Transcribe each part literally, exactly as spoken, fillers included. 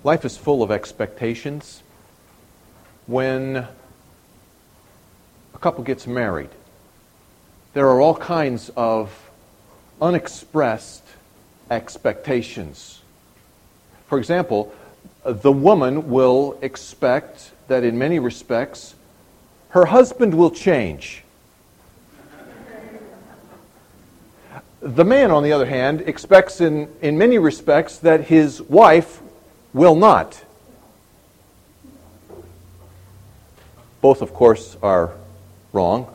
Life is full of expectations. When a couple gets married, there are all kinds of unexpressed expectations. For example, the woman will expect that in many respects her husband will change. The man, on the other hand, expects in, in many respects that his wife will not. Both, of course, are wrong.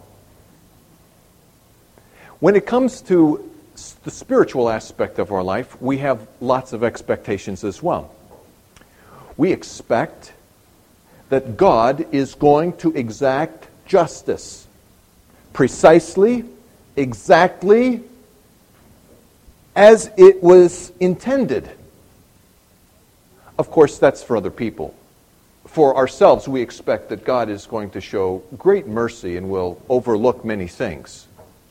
When it comes to the spiritual aspect of our life, we have lots of expectations as well. We expect that God is going to exact justice precisely, exactly as it was intended. Of course, that's for other people. For ourselves, we expect that God is going to show great mercy and will overlook many things.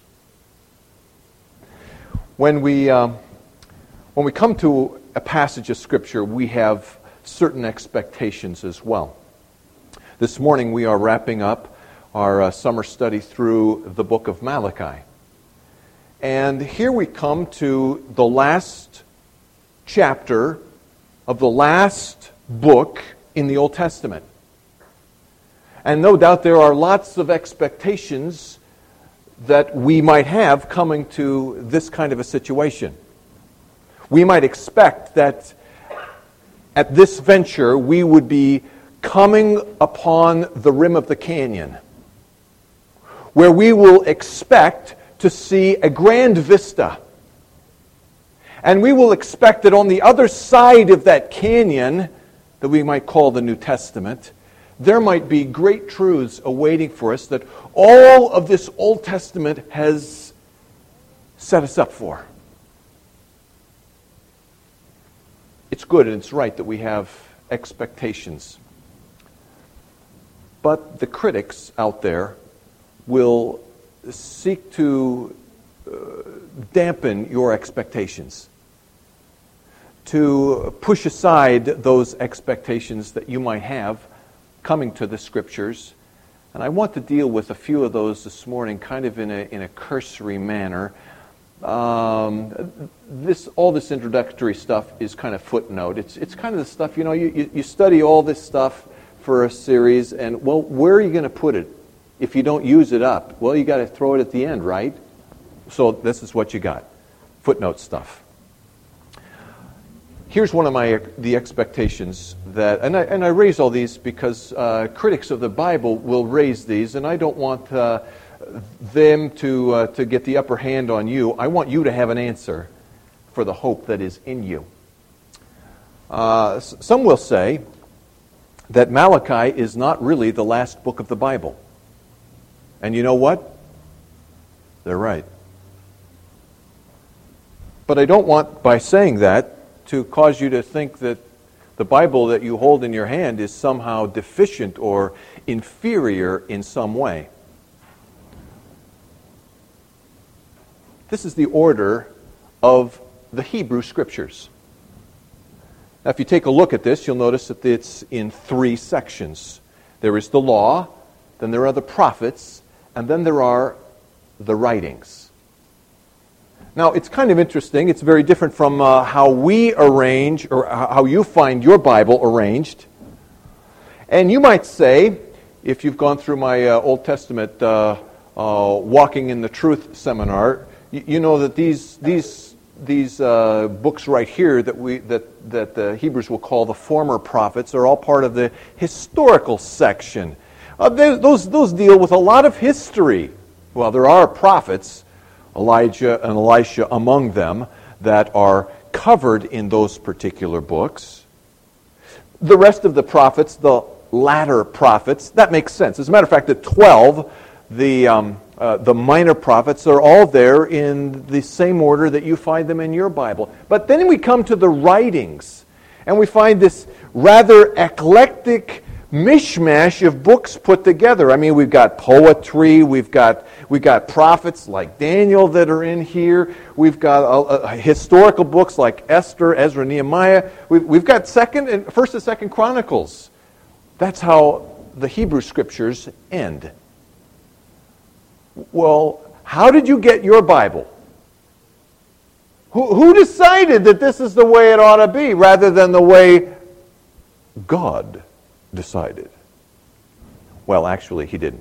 When we uh, when we come to a passage of Scripture, we have certain expectations as well. This morning we are wrapping up our uh, summer study through the book of Malachi. And here we come to the last chapter of the last book in the Old Testament. And no doubt there are lots of expectations that we might have coming to this kind of a situation. We might expect that at this venture we would be coming upon the rim of the canyon, where we will expect to see a grand vista. And we will expect that on the other side of that canyon, that we might call the New Testament, there might be great truths awaiting for us that all of this Old Testament has set us up for. It's good and it's right that we have expectations. But the critics out there will seek to uh, dampen your expectations, to push aside those expectations that you might have coming to the Scriptures. And I want to deal with a few of those this morning, kind of in a in a cursory manner. Um, this all this introductory stuff is kind of footnote. It's it's kind of the stuff, you know, you, you, you study all this stuff for a series, and, well, where are you going to put it if you don't use it up? Well, you got to throw it at the end, right? So this is what you got. Footnote stuff. Here's one of my the expectations that, and I and I raise all these because uh, critics of the Bible will raise these, and I don't want uh, them to uh, to get the upper hand on you. I want you to have an answer for the hope that is in you. Uh, some will say that Malachi is not really the last book of the Bible, and you know what? They're right. But I don't want, by saying that, to cause you to think that the Bible that you hold in your hand is somehow deficient or inferior in some way. This is the order of the Hebrew Scriptures. Now, if you take a look at this, you'll notice that it's in three sections. There is the law, then there are the prophets, and then there are the writings. Now, it's kind of interesting. It's very different from uh, how we arrange, or how you find your Bible arranged. And you might say, if you've gone through my uh, Old Testament uh, uh, Walking in the Truth seminar, you, you know that these these these uh, books right here that we that that the Hebrews will call the former prophets are all part of the historical section. Uh, they, those those deal with a lot of history. Well, there are prophets, Elijah and Elisha among them, that are covered in those particular books. The rest of the prophets, the latter prophets, that makes sense. As a matter of fact, the twelve, the um, uh, the minor prophets, are all there in the same order that you find them in your Bible. But then we come to the writings, and we find this rather eclectic mishmash of books put together. I mean, we've got poetry, we've got we've got prophets like Daniel that are in here. We've got uh, uh, historical books like Esther, Ezra, Nehemiah. We've, we've got second and first and second Chronicles. That's how the Hebrew Scriptures end. Well, how did you get your Bible? Who, who decided that this is the way it ought to be rather than the way God decided? Well, actually, he didn't.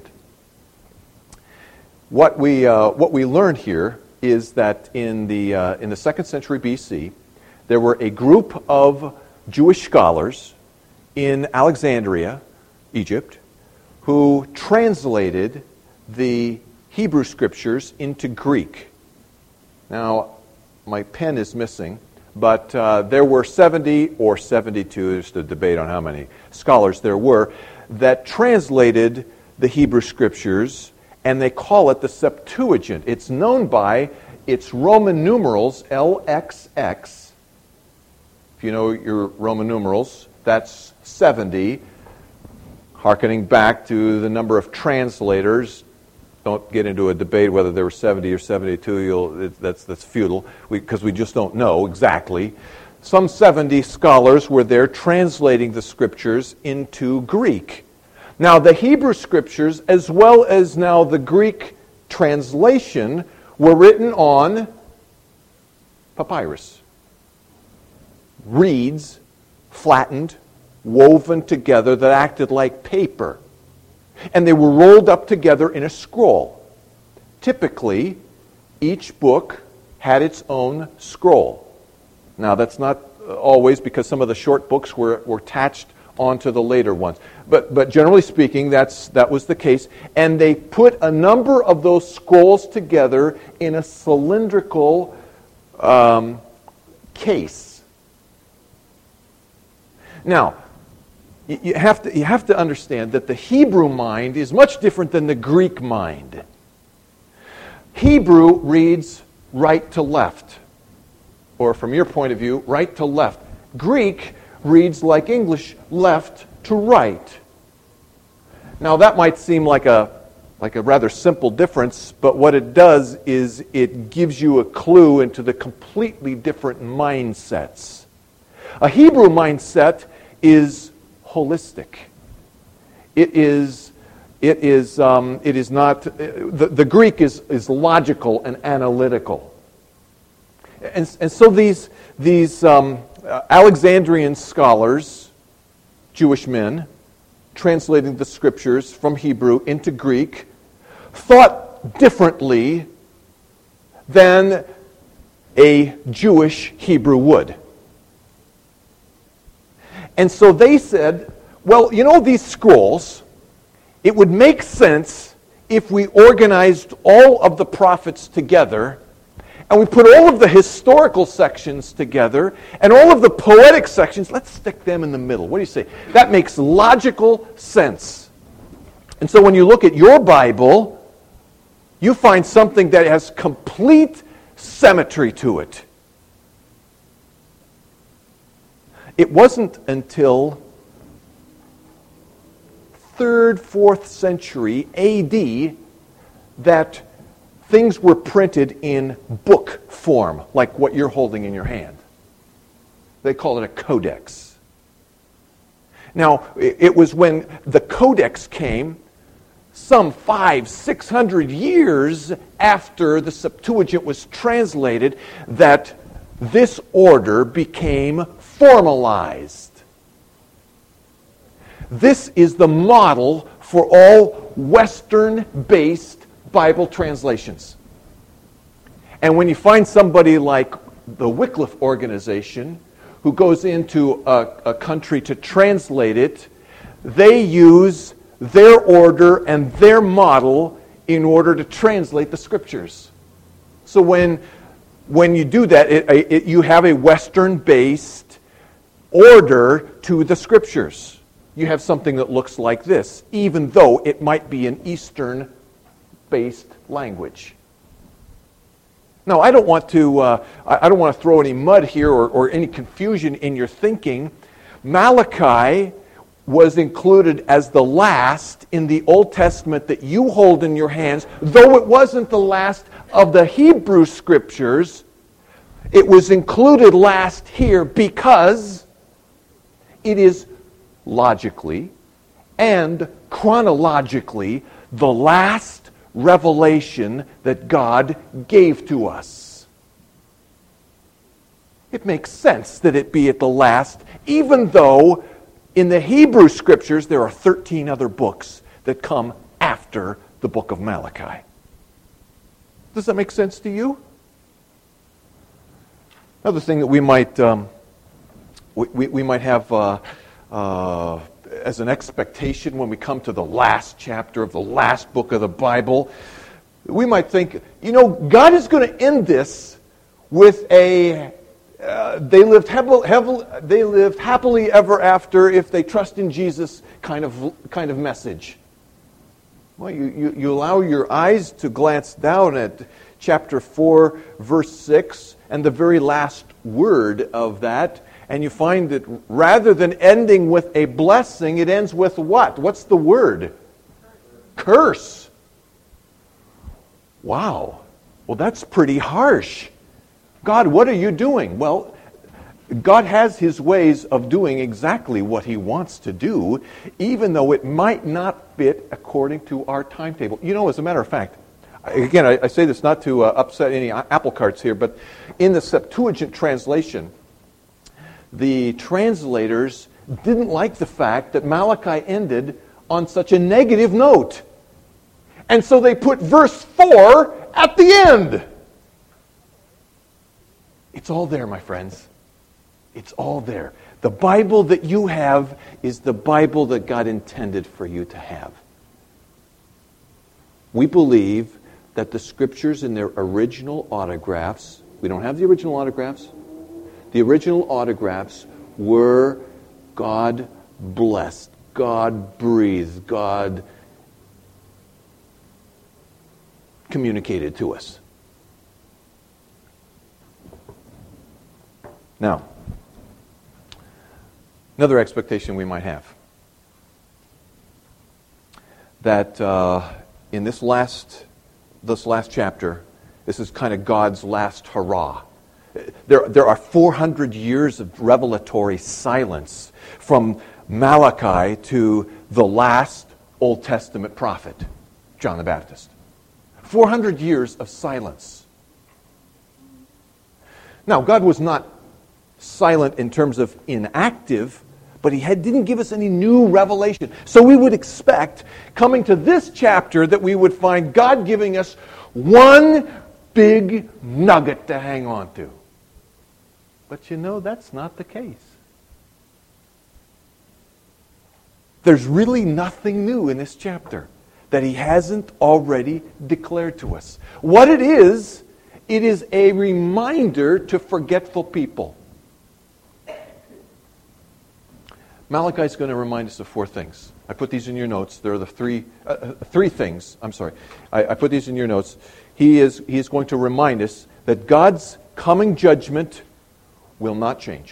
What we uh, what we learn here is that in the uh, in the second century B C, there were a group of Jewish scholars in Alexandria, Egypt, who translated the Hebrew Scriptures into Greek. Now, my pen is missing, but uh, there were seventy or seventy-two, there's a debate on how many scholars there were, that translated the Hebrew Scriptures, and they call it the Septuagint. It's known by its Roman numerals, L X X. If you know your Roman numerals, that's seventy, hearkening back to the number of translators. Don't get into a debate whether there were seventy or seventy-two. You'll, it, that's, that's futile, because we, we just don't know exactly. Some seventy scholars were there translating the Scriptures into Greek. Now, the Hebrew Scriptures, as well as now the Greek translation, were written on papyrus. Reeds, flattened, woven together, that acted like paper. And they were rolled up together in a scroll. Typically, each book had its own scroll. Now, that's not always, because some of the short books were, were attached onto the later ones. But but generally speaking, that's that was the case. And they put a number of those scrolls together in a cylindrical um, case. Now, you have to you have to understand that the Hebrew mind is much different than the Greek mind. Hebrew reads right to left, or from your point of view, right to left. Greek reads like English, left to right. Now that might seem like a like a rather simple difference, but what it does is it gives you a clue into the completely different mindsets. A Hebrew mindset is holistic. It is, it is, um, it is not. The, the Greek is is logical and analytical, and and so these these um, Alexandrian scholars, Jewish men, translating the Scriptures from Hebrew into Greek, thought differently than a Jewish Hebrew would. And so they said, well, you know, these scrolls, it would make sense if we organized all of the prophets together and we put all of the historical sections together and all of the poetic sections, let's stick them in the middle. What do you say? That makes logical sense. And so when you look at your Bible, you find something that has complete symmetry to it. It wasn't until third, fourth century A D that things were printed in book form, like what you're holding in your hand. They call it a codex. Now, it was when the codex came, some five, six hundred years after the Septuagint was translated, that this order became formalized. This is the model for all Western-based Bible translations. And when you find somebody like the Wycliffe organization who goes into a, a country to translate it, they use their order and their model in order to translate the Scriptures. So when when you do that, it, it, you have a Western-based order to the Scriptures. You have something that looks like this, even though it might be an Eastern-based language. Now, I don't want to uh, I don't want to throw any mud here or, or any confusion in your thinking. Malachi was included as the last in the Old Testament that you hold in your hands, though it wasn't the last of the Hebrew Scriptures, it was included last here because it is logically and chronologically the last revelation that God gave to us. It makes sense that it be at the last, even though in the Hebrew Scriptures there are thirteen other books that come after the book of Malachi. Does that make sense to you? Another thing that we might um, we, we, we might have uh, uh, as an expectation when we come to the last chapter of the last book of the Bible, we might think, you know, God is going to end this with a uh, they lived heavily, heavily, they lived happily ever after if they trust in Jesus kind of kind of message. Well, you, you, you allow your eyes to glance down at chapter four, verse six, and the very last word of that, and you find that rather than ending with a blessing, it ends with what? What's the word? Curse. Wow. Well, that's pretty harsh. God, what are you doing? Well, God has His ways of doing exactly what He wants to do, even though it might not fit according to our timetable. You know, as a matter of fact, again, I, I say this not to uh, upset any apple carts here, but in the Septuagint translation, the translators didn't like the fact that Malachi ended on such a negative note. And so they put verse four at the end. It's all there, my friends. It's all there. The Bible that you have is the Bible that God intended for you to have. We believe that the Scriptures in their original autographs, we don't have the original autographs, the original autographs were God blessed, God breathed, God communicated to us. Now, another expectation we might have, that uh, in this last this last chapter, this is kind of God's last hurrah. There, there are four hundred years of revelatory silence from Malachi to the last Old Testament prophet, John the Baptist. four hundred years of silence. Now, God was not silent in terms of inactive, but He had, didn't give us any new revelation. So we would expect, coming to this chapter, that we would find God giving us one big nugget to hang on to. But you know, that's not the case. There's really nothing new in this chapter that He hasn't already declared to us. What it is, it is a reminder to forgetful people. Malachi is going to remind us of four things. I put these in your notes. There are the three uh, three things. I'm sorry. I, I put these in your notes. He is, he is going to remind us that God's coming judgment will not change.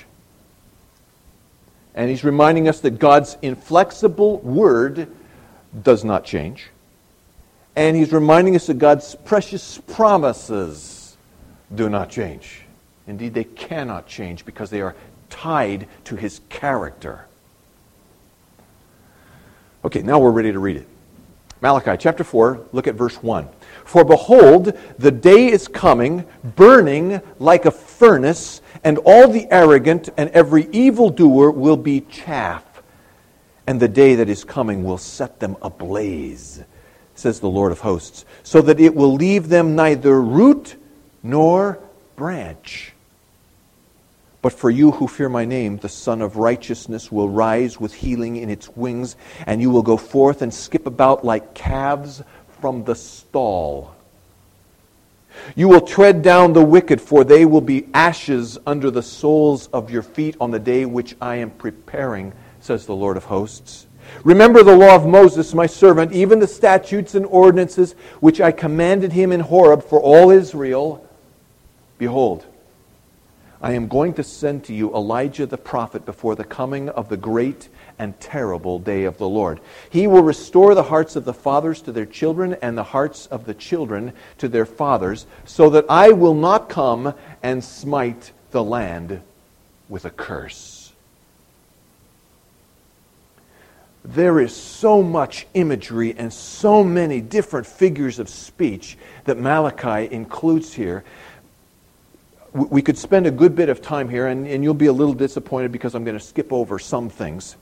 And He's reminding us that God's inflexible word does not change. And He's reminding us that God's precious promises do not change. Indeed, they cannot change because they are tied to His character. Okay, now we're ready to read it. Malachi chapter four, look at verse one. For behold, the day is coming, burning like a furnace, and all the arrogant and every evildoer will be chaff. And the day that is coming will set them ablaze, says the Lord of hosts, so that it will leave them neither root nor branch. But for you who fear my name, the Son of Righteousness will rise with healing in its wings, and you will go forth and skip about like calves from the stall. You will tread down the wicked, for they will be ashes under the soles of your feet on the day which I am preparing, says the Lord of hosts. Remember the law of Moses, my servant, even the statutes and ordinances which I commanded him in Horeb for all Israel. Behold, I am going to send to you Elijah the prophet before the coming of the great and terrible day of the Lord. He will restore the hearts of the fathers to their children and the hearts of the children to their fathers, so that I will not come and smite the land with a curse. There is so much imagery and so many different figures of speech that Malachi includes here. We could spend a good bit of time here, and, and you'll be a little disappointed because I'm going to skip over some things.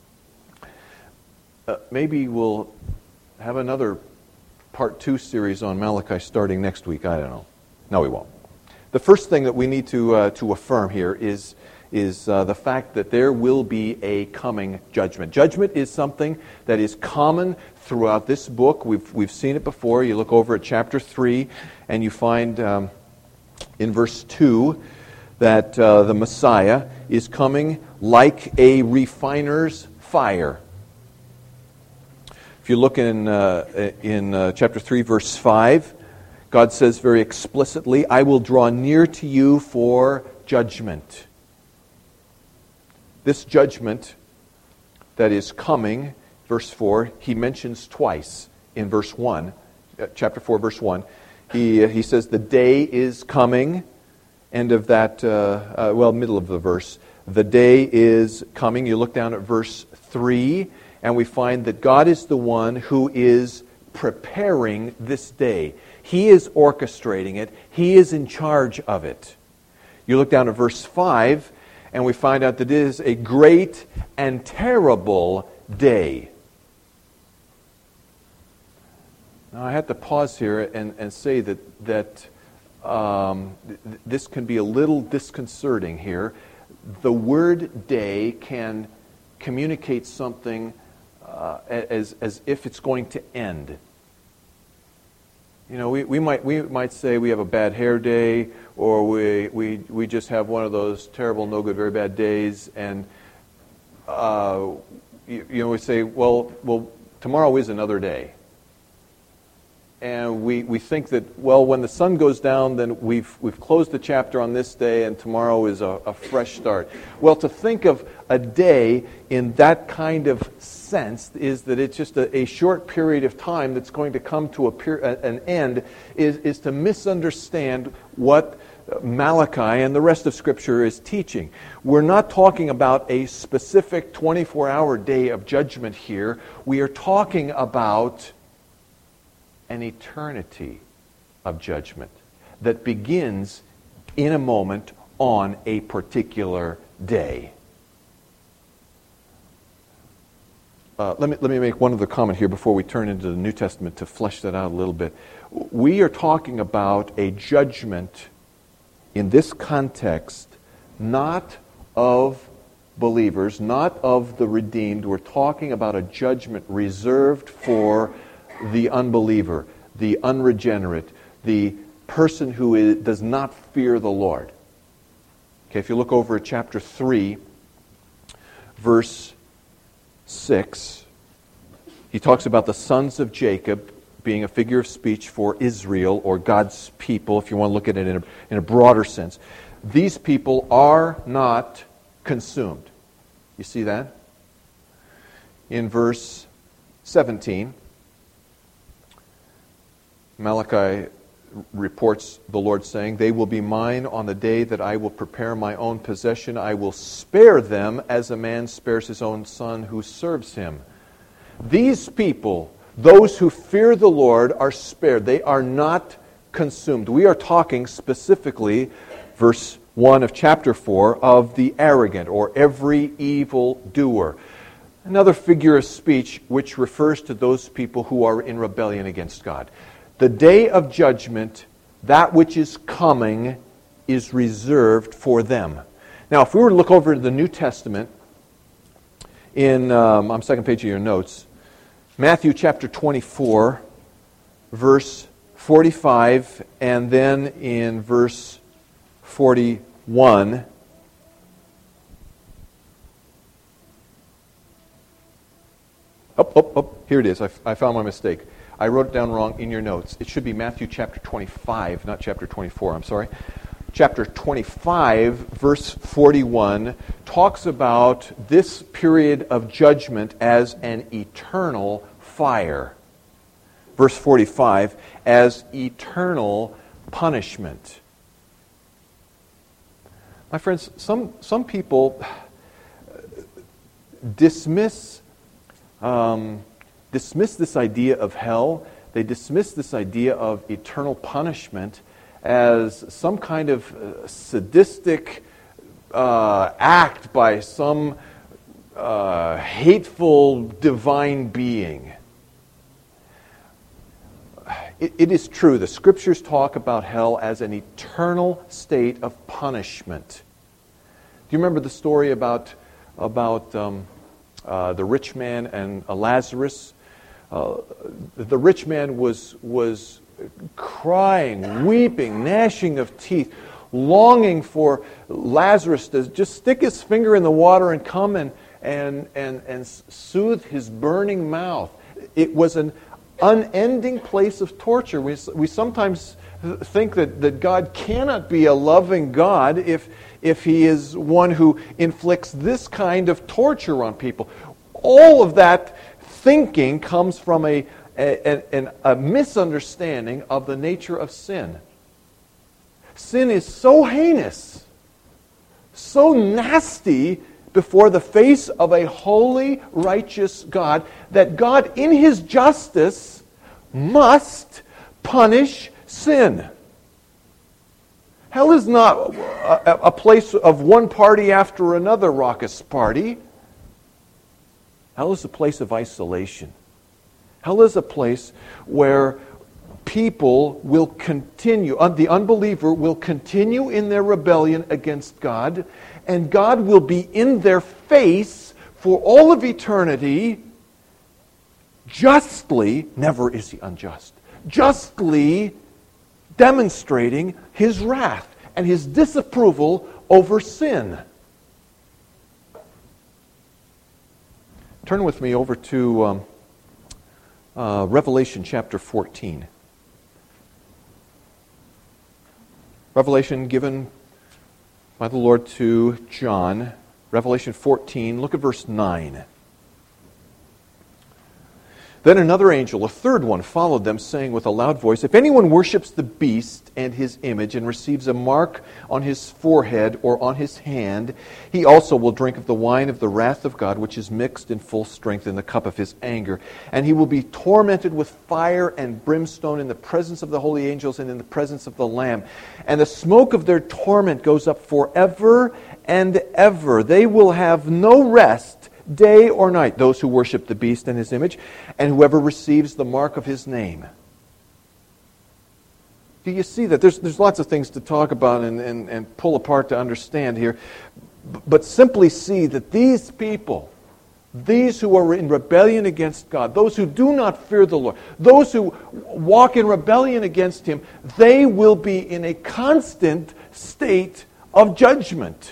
Uh, maybe we'll have another part two series on Malachi starting next week. I don't know. No, we won't. The first thing that we need to uh, to affirm here is is uh, the fact that there will be a coming judgment. Judgment is something that is common throughout this book. We've we've seen it before. You look over at chapter three, and you find um, in verse two that uh, the Messiah is coming like a refiner's fire. If you look in uh, in uh, chapter three, verse five, God says very explicitly, I will draw near to you for judgment. This judgment that is coming, verse four, he mentions twice in verse one, uh, chapter four, verse one. He, uh, he says, the day is coming, end of that, uh, uh, well, middle of the verse. The day is coming. You look down at verse three, and we find that God is the one who is preparing this day. He is orchestrating it. He is in charge of it. You look down at verse five, and we find out that it is a great and terrible day. Now, I have to pause here and, and say that, that um, th- this can be a little disconcerting here. The word day can communicate something uh, as, as if it's going to end. You know, we, we might we might say we have a bad hair day, or we we, we just have one of those terrible, no good, very bad days, and uh, you, you know we say, well, well, tomorrow is another day, and we, we think that, well, when the sun goes down, then we've we've closed the chapter on this day, and tomorrow is a, a fresh start. Well, to think of a day in that kind of sense is that it's just a, a short period of time that's going to come to a per, an end is, is to misunderstand what Malachi and the rest of Scripture is teaching. We're not talking about a specific twenty-four hour day of judgment here. We are talking about an eternity of judgment that begins in a moment on a particular day. Uh, let me let me make one other comment here before we turn into the New Testament to flesh that out a little bit. We are talking about a judgment in this context, not of believers, not of the redeemed. We're talking about a judgment reserved for the unbeliever, the unregenerate, the person who is, does not fear the Lord. Okay, if you look over at chapter three, verse six, he talks about the sons of Jacob being a figure of speech for Israel, or God's people, if you want to look at it in a, in a broader sense. These people are not consumed. You see that? In verse seventeen, Malachi reports the Lord saying, they will be mine on the day that I will prepare my own possession. I will spare them as a man spares his own son who serves him. These people, those who fear the Lord, are spared. They are not consumed. We are talking specifically, verse one of chapter four, of the arrogant, or every evil doer. Another figure of speech which refers to those people who are in rebellion against God. The day of judgment, that which is coming, is reserved for them. Now, if we were to look over to the New Testament, in um, on the second page of your notes, Matthew chapter twenty-four, verse forty-five, and then in verse forty-one, oh, oh, oh, here it is. I, I found my mistake. I wrote it down wrong in your notes. It should be Matthew chapter twenty-five, not chapter twenty-four. I'm sorry. chapter twenty-five, verse forty-one, talks about this period of judgment as an eternal fire. Verse forty-five, as eternal punishment. My friends, some, some people dismiss, um, dismiss this idea of hell. They dismiss this idea of eternal punishment as some kind of uh, sadistic uh, act by some uh, hateful divine being. It, it is true, the Scriptures talk about hell as an eternal state of punishment. Do you remember the story about, about um, uh, the rich man and uh, Lazarus? Uh, the rich man was was crying, weeping, gnashing of teeth, longing for Lazarus to just stick his finger in the water and come and, and, and, and soothe his burning mouth. It was an unending place of torture. We, we sometimes think that, that God cannot be a loving God if, if He is one who inflicts this kind of torture on people. All of that thinking comes from a A, a, a misunderstanding of the nature of sin. Sin is so heinous, so nasty before the face of a holy, righteous God that God, in His justice, must punish sin. Hell is not a, a place of one party after another raucous party. Hell is a place of isolation. Hell is a place where people will continue, the unbeliever will continue in their rebellion against God, and God will be in their face for all of eternity, justly, never is He unjust, justly demonstrating His wrath and His disapproval over sin. Turn with me over to Um, Uh, Revelation chapter fourteen. Revelation given by the Lord to John. Revelation fourteen, look at verse nine. Then another angel, a third one, followed them, saying with a loud voice, "If anyone worships the beast and his image and receives a mark on his forehead or on his hand, he also will drink of the wine of the wrath of God, which is mixed in full strength in the cup of His anger. And he will be tormented with fire and brimstone in the presence of the holy angels and in the presence of the Lamb. And the smoke of their torment goes up forever and ever. They will have no rest, day or night, those who worship the beast and his image, and whoever receives the mark of his name." Do you see that? There's, there's lots of things to talk about and, and, and pull apart to understand here. But simply see that these people, these who are in rebellion against God, those who do not fear the Lord, those who walk in rebellion against Him, they will be in a constant state of judgment.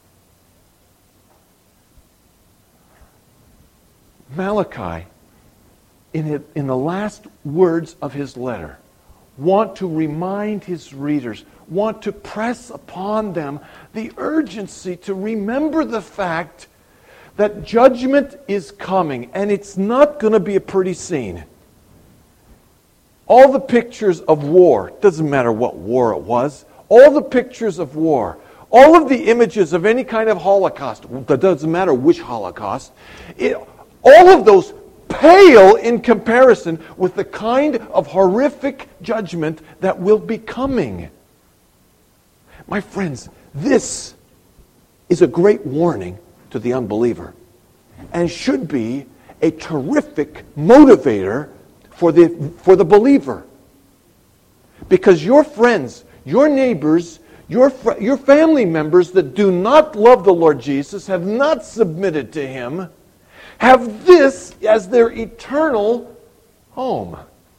Malachi, in, it, in the last words of his letter, want to remind his readers, want to press upon them the urgency to remember the fact that judgment is coming, and it's not going to be a pretty scene. All the pictures of war, doesn't matter what war it was, all the pictures of war, all of the images of any kind of Holocaust, it doesn't matter which Holocaust, it, all of those pale in comparison with the kind of horrific judgment that will be coming. My friends, this is a great warning to the unbeliever and should be a terrific motivator for the, for the believer. Because your friends, your neighbors, your, fr- your family members that do not love the Lord Jesus, have not submitted to Him, have this as their eternal home.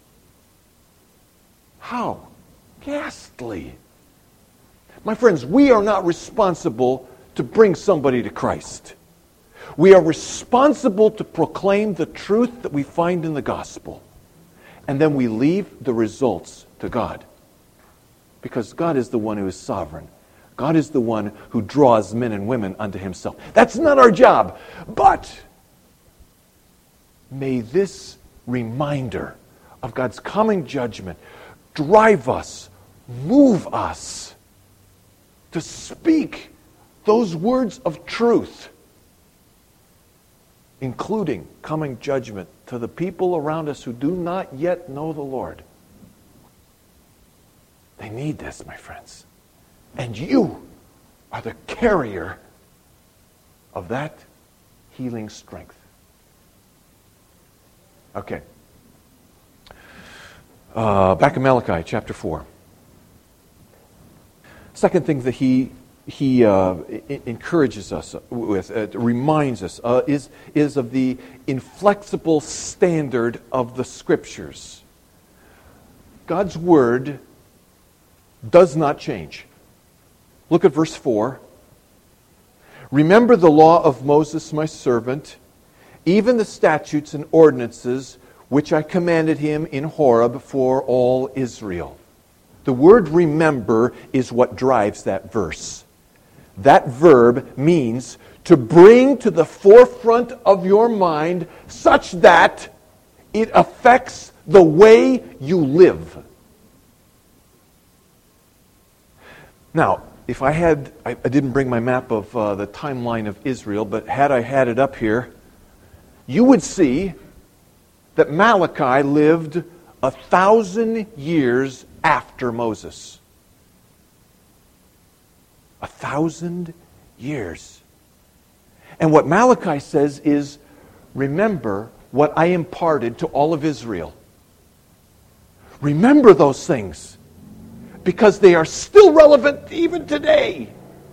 How ghastly. My friends, we are not responsible to bring somebody to Christ. We are responsible to proclaim the truth that we find in the gospel. And then we leave the results to God. Because God is the one who is sovereign. God is the one who draws men and women unto himself. That's not our job. But may this reminder of God's coming judgment drive us, move us to speak those words of truth, including coming judgment to the people around us who do not yet know the Lord. They need this, my friends. And you are the carrier of that healing strength. Okay. Uh, back in Malachi chapter four. Second thing that he he uh, I- encourages us with, uh, reminds us, uh, is is of the inflexible standard of the Scriptures. God's Word does not change. Look at verse four. Remember the law of Moses my servant, even the statutes and ordinances which I commanded him in Horeb for all Israel. The word remember is what drives that verse. That verb means to bring to the forefront of your mind such that it affects the way you live. Now, if I had, I, I didn't bring my map of uh, the timeline of Israel, but had I had it up here, you would see that Malachi lived a thousand years after Moses. A thousand years. And what Malachi says is, remember what I imparted to all of Israel. Remember those things, because they are still relevant even today.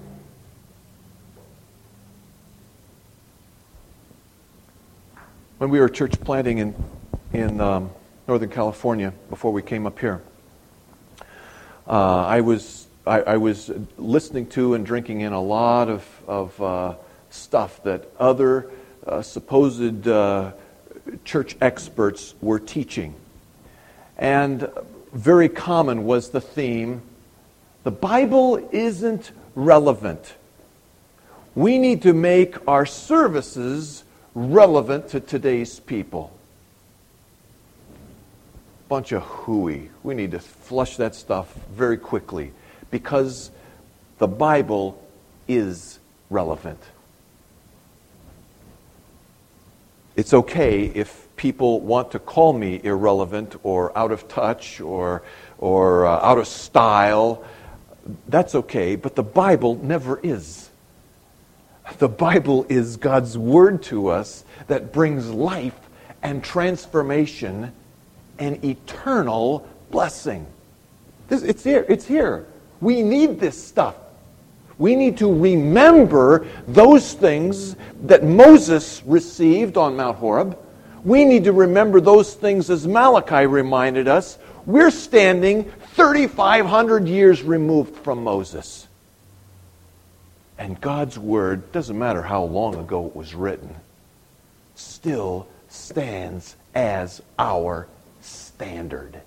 When we were church planting in in um, Northern California before we came up here, uh, I was I, I was listening to and drinking in a lot of of uh, stuff that other uh, supposed uh, church experts were teaching, and very common was the theme: the Bible isn't relevant. We need to make our services relevant to today's people. Bunch of hooey. We need to flush that stuff very quickly, because the Bible is relevant. It's okay if people want to call me irrelevant or out of touch or or uh, out of style. That's okay, but the Bible never is. The Bible is God's Word to us that brings life and transformation and eternal blessing. This, it's here. It's here. We need this stuff. We need to remember those things that Moses received on Mount Horeb. We need to remember those things as Malachi reminded us. We're standing thirty-five hundred years removed from Moses. And God's Word, doesn't matter how long ago it was written, still stands as our standard.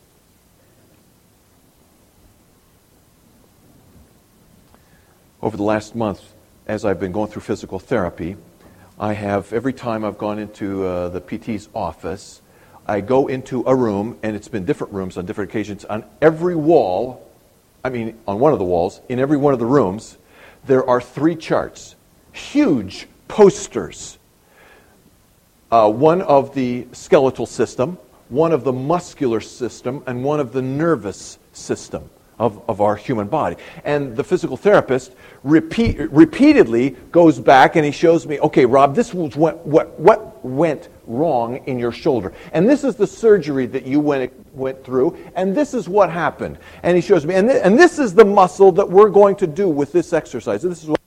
Over the last month, as I've been going through physical therapy, I have, every time I've gone into uh, the P T's office, I go into a room, and it's been different rooms on different occasions. On every wall, I mean, on one of the walls, in every one of the rooms, there are three charts, huge posters. Uh, one of the skeletal system, one of the muscular system, and one of the nervous system of, of our human body. And the physical therapist repeat, repeatedly goes back and he shows me, okay, Rob, this was what, what, what went wrong in your shoulder. And this is the surgery that you went, went through, and this is what happened. And he shows me, and, th- and this is the muscle that we're going to do with this exercise. And this is what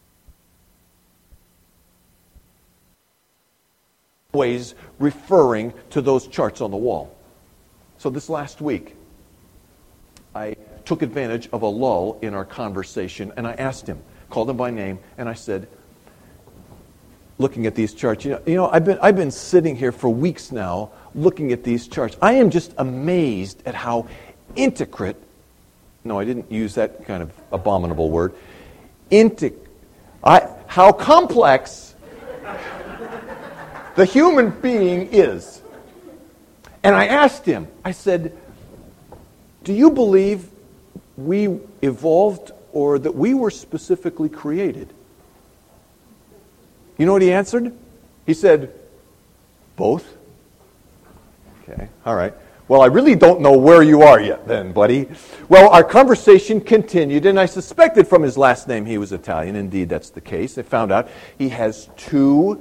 always referring to those charts on the wall. So this last week, I took advantage of a lull in our conversation, and I asked him, called him by name, and I said, looking at these charts, you know, you know, I've been I've been sitting here for weeks now, looking at these charts. I am just amazed at how intricate no, I didn't use that kind of abominable word. Inte, I, how complex the human being is. And I asked him, I said, do you believe we evolved or that we were specifically created? You know what he answered? He said, both. Okay, all right. Well, I really don't know where you are yet then, buddy. Well, our conversation continued, and I suspected from his last name he was Italian. Indeed, that's the case. I found out he has two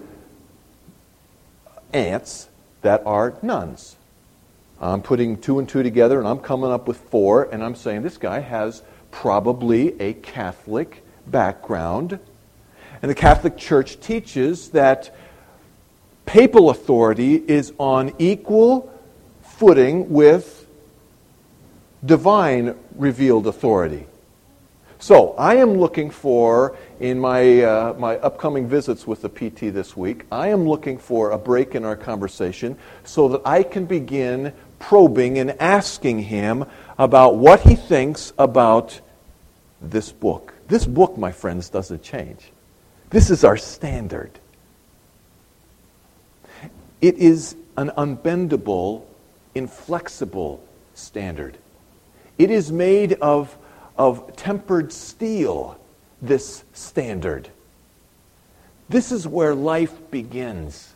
aunts that are nuns. I'm putting two and two together, and I'm coming up with four, and I'm saying this guy has probably a Catholic background. And the Catholic Church teaches that papal authority is on equal footing with divine revealed authority. So I am looking for, in my uh, my upcoming visits with the P T this week, I am looking for a break in our conversation so that I can begin probing and asking him about what he thinks about this book. This book, my friends, doesn't change. This is our standard. It is an unbendable, inflexible standard. It is made of, of tempered steel, this standard. This is where life begins.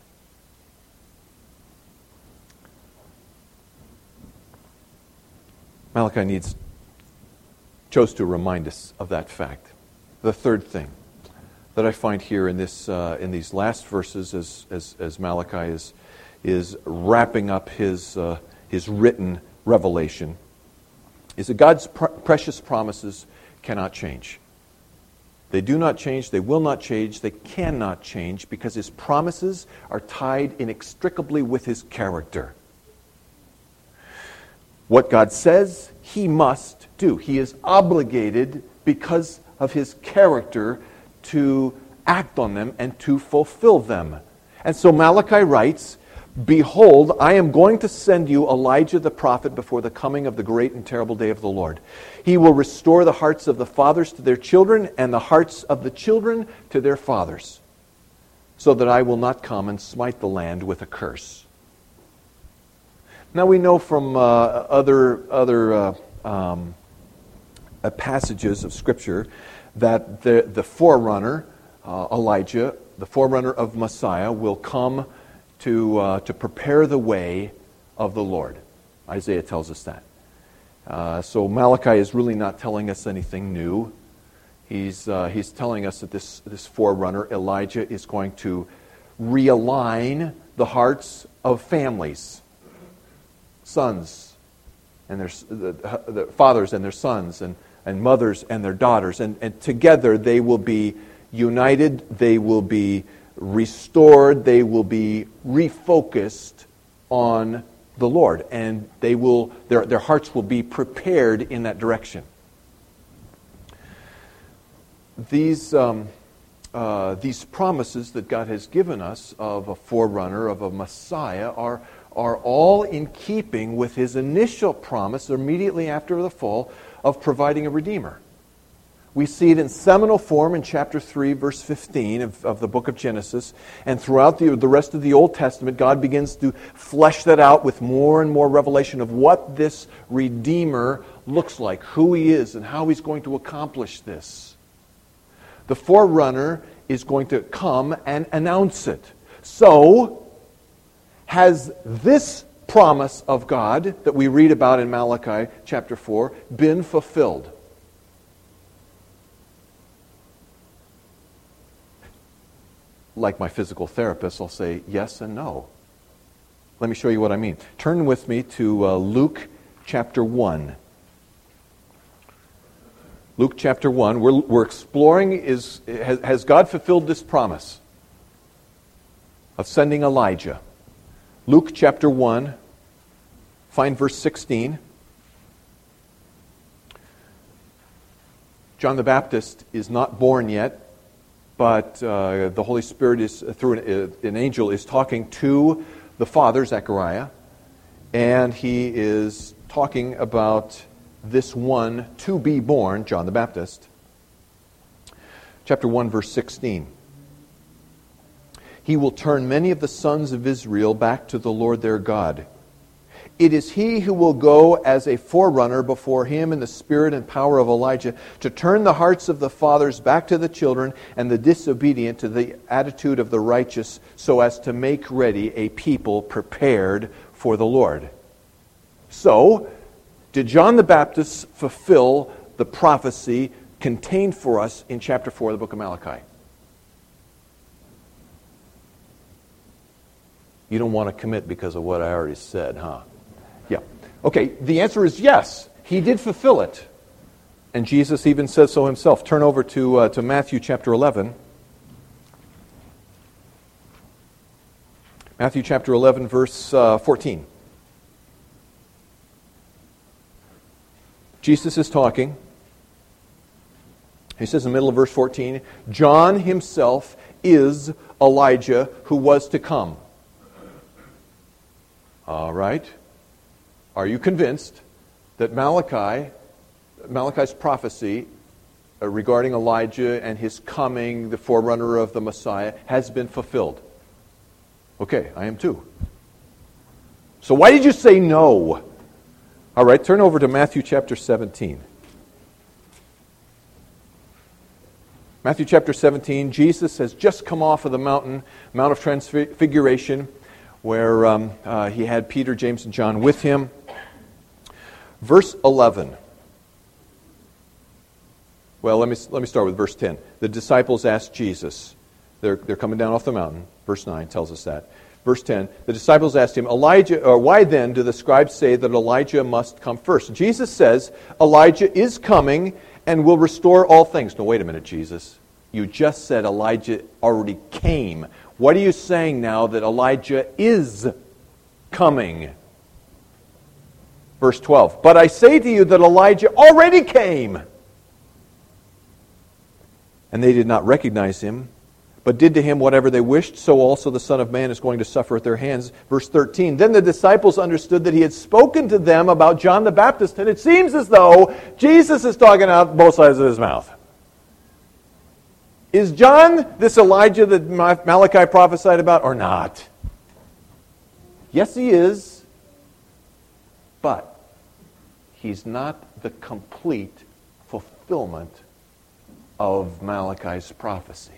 Malachi needs, chose to remind us of that fact. The third thing that I find here in this uh, in these last verses, as as, as Malachi is is wrapping up his uh, his written revelation, is that God's pr- precious promises cannot change. They do not change. They will not change. They cannot change because His promises are tied inextricably with His character. What God says, He must do. He is obligated because of His character to act on them and to fulfill them. And so Malachi writes, "Behold, I am going to send you Elijah the prophet before the coming of the great and terrible day of the Lord. He will restore the hearts of the fathers to their children and the hearts of the children to their fathers, so that I will not come and smite the land with a curse." Now we know from uh, other other uh, um, uh, passages of Scripture that the, the forerunner, uh, Elijah, the forerunner of Messiah, will come to uh, to prepare the way of the Lord. Isaiah tells us that. Uh, so Malachi is really not telling us anything new. He's uh, he's telling us that this this forerunner, Elijah, is going to realign the hearts of families. Sons and their the, the fathers and their sons, and, and mothers and their daughters, and, and together they will be united, they will be restored, they will be refocused on the Lord, and they will their their hearts will be prepared in that direction. These um, uh, these promises that God has given us of a forerunner, of a Messiah, are are all in keeping with His initial promise immediately after the fall of providing a Redeemer. We see it in seminal form in chapter three, verse fifteen of, of the book of Genesis. And throughout the, the rest of the Old Testament, God begins to flesh that out with more and more revelation of what this Redeemer looks like, who He is, and how He's going to accomplish this. The forerunner is going to come and announce it. So, has this promise of God that we read about in Malachi chapter four been fulfilled? Like my physical therapist, I'll say yes and no. Let me show you what I mean. Turn with me to uh, Luke chapter one. Luke chapter one, we're, we're exploring, is has, has God fulfilled this promise of sending Elijah? Luke chapter one, find verse sixteen. John the Baptist is not born yet, but uh, the Holy Spirit is, through an, an angel, is talking to the father, Zechariah, and he is talking about this one to be born, John the Baptist. Chapter one, verse sixteen. He will turn many of the sons of Israel back to the Lord their God. It is he who will go as a forerunner before him in the spirit and power of Elijah to turn the hearts of the fathers back to the children and the disobedient to the attitude of the righteous, so as to make ready a people prepared for the Lord. So, did John the Baptist fulfill the prophecy contained for us in chapter four of the book of Malachi? You don't want to commit because of what I already said, huh? Yeah. Okay, the answer is yes. He did fulfill it. And Jesus even says so himself. Turn over to, uh, to Matthew chapter eleven. Matthew chapter eleven, verse uh, fourteen. Jesus is talking. He says in the middle of verse fourteen, John himself is Elijah who was to come. All right. Are you convinced that Malachi, Malachi's prophecy uh, regarding Elijah and his coming, the forerunner of the Messiah, has been fulfilled? Okay, I am too. So why did you say no? All right, turn over to Matthew chapter seventeen. Matthew chapter seventeen, Jesus has just come off of the mountain, Mount of Transfiguration, where um, uh, he had Peter, James, and John with him. Verse eleven. Well, let me let me start with verse ten. The disciples asked Jesus. They're they're coming down off the mountain. Verse nine tells us that. Verse ten. The disciples asked him, Elijah, or why then do the scribes say that Elijah must come first? Jesus says Elijah is coming and will restore all things. No, wait a minute, Jesus. You just said Elijah already came. What are you saying now that Elijah is coming? Verse twelve. But I say to you that Elijah already came. And they did not recognize him, but did to him whatever they wished. So also the Son of Man is going to suffer at their hands. Verse thirteen. Then the disciples understood that he had spoken to them about John the Baptist. And it seems as though Jesus is talking out both sides of his mouth. Is John this Elijah that Malachi prophesied about or not? Yes, he is. But he's not the complete fulfillment of Malachi's prophecy.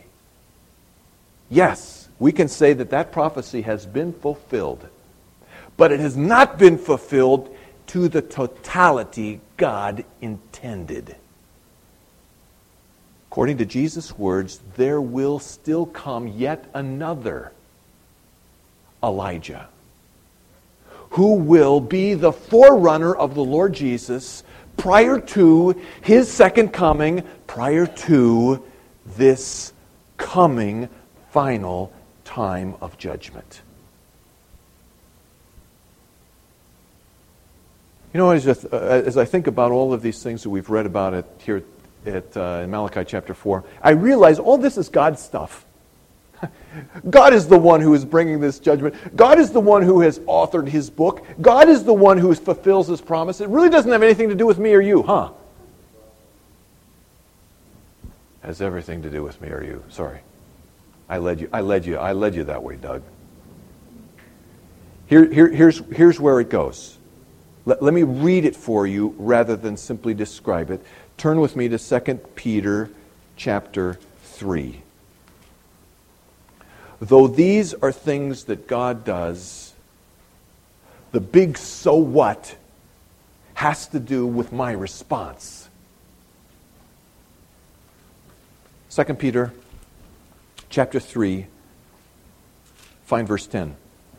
Yes, we can say that that prophecy has been fulfilled, but it has not been fulfilled to the totality God intended. According to Jesus' words, there will still come yet another Elijah, who will be the forerunner of the Lord Jesus prior to his second coming, prior to this coming final time of judgment. You know, as, uh, as I think about all of these things that we've read about it here at, uh, in Malachi chapter four, I realize all this is God's stuff. God is the one who is bringing this judgment. God is the one who has authored his book. God is the one who fulfills his promise. It really doesn't have anything to do with me or you, huh? It has everything to do with me or you. Sorry. I led you, I led you, I led you that way, Doug. Here, here, here's, here's where it goes. Let, let me read it for you rather than simply describe it. Turn with me to Second Peter chapter three. Though these are things that God does, the big so what has to do with my response. Second Peter chapter three, find verse ten.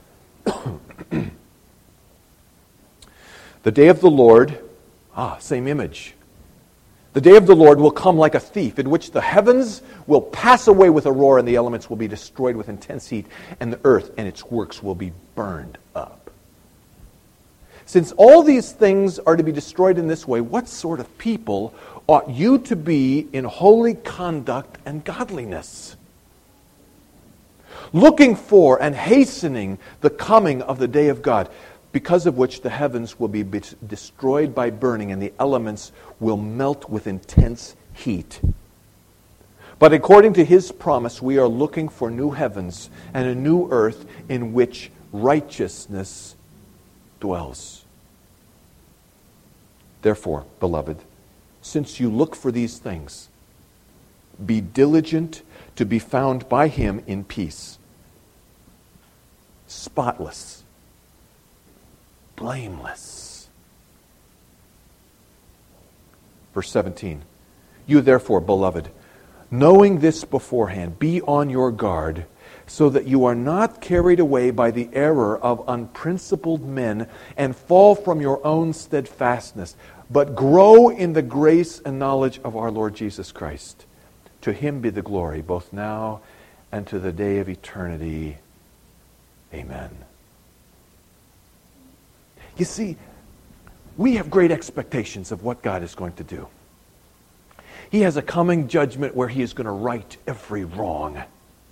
The day of the Lord, ah, same image. The day of the Lord will come like a thief, in which the heavens will pass away with a roar, and the elements will be destroyed with intense heat, and the earth and its works will be burned up. Since all these things are to be destroyed in this way, what sort of people ought you to be in holy conduct and godliness, looking for and hastening the coming of the day of God? because of which the heavens will be be- destroyed by burning and the elements will melt with intense heat. But according to his promise, we are looking for new heavens and a new earth in which righteousness dwells. Therefore, beloved, since you look for these things, be diligent to be found by him in peace, spotless, blameless. Verse seventeen, you therefore, beloved, knowing this beforehand, be on your guard, so that you are not carried away by the error of unprincipled men and fall from your own steadfastness, but grow in the grace and knowledge of our Lord Jesus Christ. To him be the glory, both now and to the day of eternity. Amen. You see, we have great expectations of what God is going to do. He has a coming judgment where he is going to right every wrong.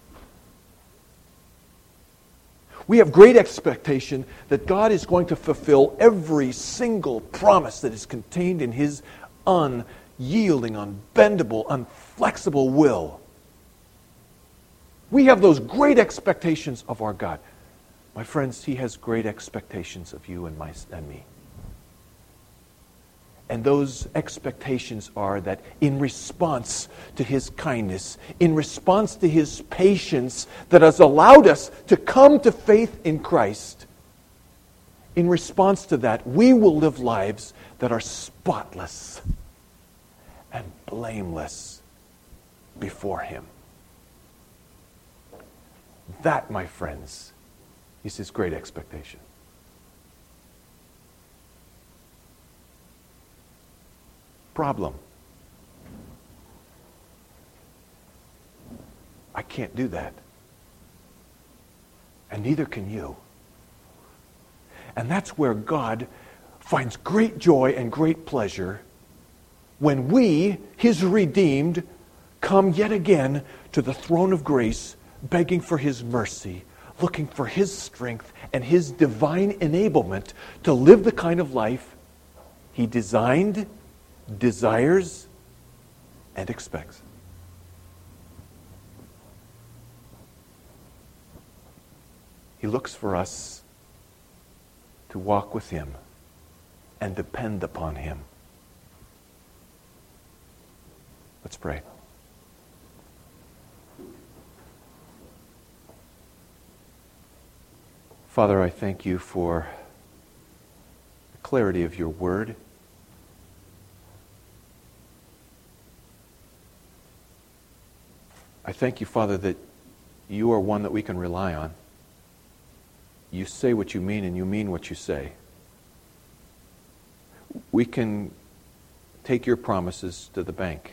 We have great expectation that God is going to fulfill every single promise that is contained in his unyielding, unbendable, unflexible will. We have those great expectations of our God. My friends, he has great expectations of you and my and me. And those expectations are that in response to his kindness, in response to his patience that has allowed us to come to faith in Christ, in response to that, we will live lives that are spotless and blameless before him. That, my friends, is his great expectation. Problem. I can't do that. And neither can you. And that's where God finds great joy and great pleasure when we, his redeemed, come yet again to the throne of grace, begging for his mercy, looking for his strength and his divine enablement to live the kind of life he designed, desires, and expects. He looks for us to walk with him and depend upon him. Let's pray. Father, I thank you for the clarity of your word. I thank you, Father, that you are one that we can rely on. You say what you mean and you mean what you say. We can take your promises to the bank.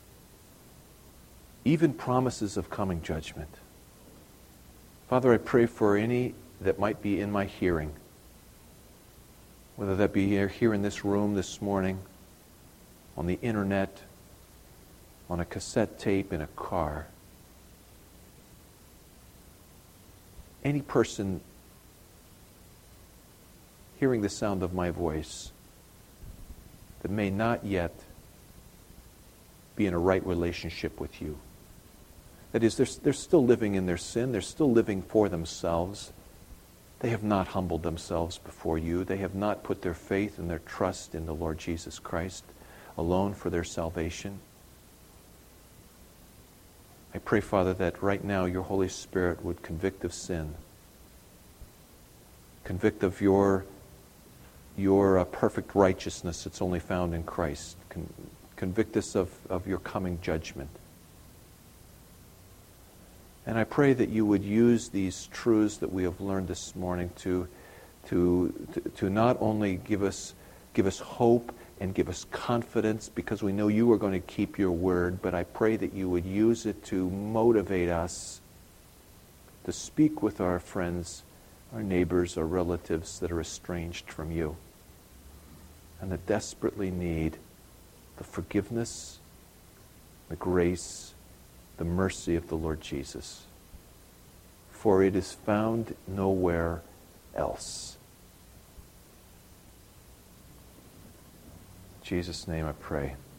Even promises of coming judgment. Father, I pray for any that might be in my hearing, whether that be here, here in this room this morning, on the internet, on a cassette tape, in a car. Any person hearing the sound of my voice that may not yet be in a right relationship with you. That is, they're, they're still living in their sin. They're still living for themselves. They have not humbled themselves before you. They have not put their faith and their trust in the Lord Jesus Christ alone for their salvation. I pray, Father, that right now your Holy Spirit would convict of sin. Convict of your, your uh, perfect righteousness that's only found in Christ. Con- convict us of, of your coming judgment. And I pray that you would use these truths that we have learned this morning to, to, to, to not only give us, give us hope and give us confidence, because we know you are going to keep your word, but I pray that you would use it to motivate us to speak with our friends, our neighbors, our relatives that are estranged from you and that desperately need the forgiveness, the grace, the mercy of the Lord Jesus. For it is found nowhere else. Jesus' name I pray.